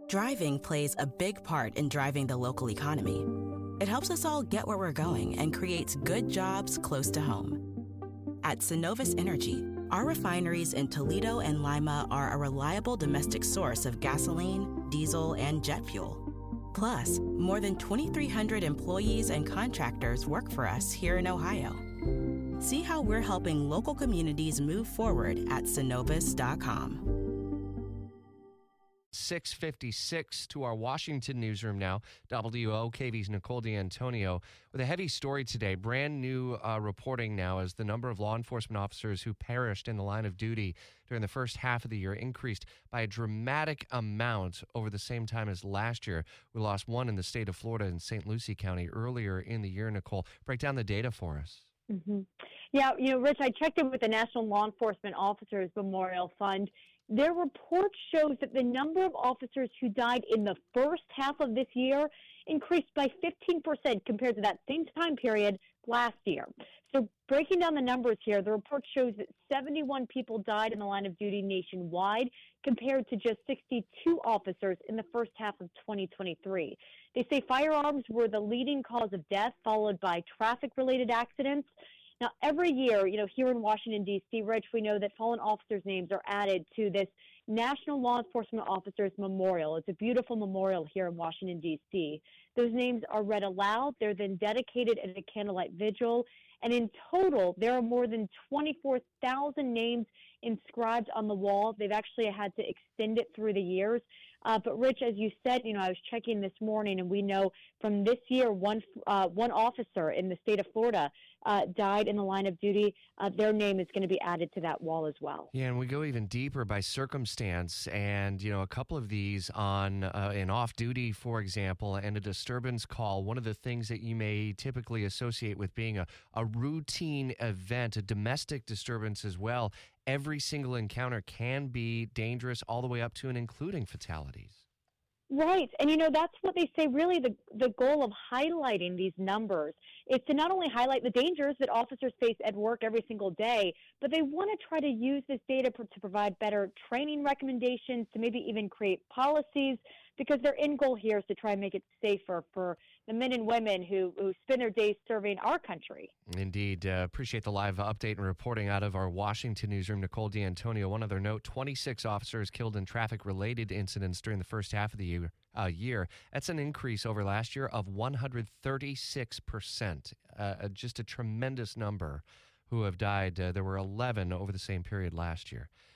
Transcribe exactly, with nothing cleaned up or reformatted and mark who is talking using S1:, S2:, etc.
S1: Driving plays a big part in driving the local economy. It helps us all get where we're going and creates good jobs close to home. At Synovus Energy, our refineries in Toledo and Lima are a reliable domestic source of gasoline, diesel, and jet fuel. Plus, more than twenty-three hundred employees and contractors work for us here in Ohio. See how we're helping local communities move forward at synovus dot com.
S2: six fifty-six to our Washington newsroom now. W O K V's Nicole D'Antonio with a heavy story today. Brand new uh, reporting now as the number of law enforcement officers who perished in the line of duty during the first half of the year increased by a dramatic amount over the same time as last year. We lost one in the state of Florida in Saint Lucie County earlier in the year. Nicole, break down the data for us.
S3: Mm-hmm. Yeah, you know, Rich, I checked in with the National Law Enforcement Officers Memorial Fund. Their report shows that the number of officers who died in the first half of this year increased by fifteen percent compared to that same time period last year. So breaking down the numbers here, the report shows that seventy-one people died in the line of duty nationwide compared to just sixty-two officers in the first half of twenty twenty-three. They say firearms were the leading cause of death, followed by traffic-related accidents. Now, every year, you know, here in Washington, D C, Rich, we know that fallen officers' names are added to this National Law Enforcement Officers Memorial. It's a beautiful memorial here in Washington, D C. Those names are read aloud. They're then dedicated at a candlelight vigil. And in total, there are more than twenty-four thousand names inscribed on the wall. They've actually had to extend it through the years. Uh, but, Rich, as you said, you know, I was checking this morning, and we know from this year, one uh, one officer in the state of Florida uh, died in the line of duty. Uh, their name is going to be added to that wall as well.
S2: Yeah, and we go even deeper by circumstance, and, you know, a couple of these on uh, an off-duty, for example, and a disturbance call. One of the things that you may typically associate with being a, a routine event, a domestic disturbance as well, every single encounter can be dangerous all the way up to and including fatalities.
S3: Right. And, you know, that's what they say really the, the goal of highlighting these numbers is to not only highlight the dangers that officers face at work every single day, but they want to try to use this data for, to provide better training recommendations, to maybe even create policies, because their end goal here is to try and make it safer for the men and women who, who spend their days serving our country.
S2: Indeed. Uh, appreciate the live update and reporting out of our Washington newsroom. Nicole D'Antonio. One other note, twenty-six officers killed in traffic-related incidents during the first half of the year. Uh, year. That's an increase over last year of one hundred thirty-six percent. Uh, just a tremendous number who have died. Uh, there were eleven over the same period last year.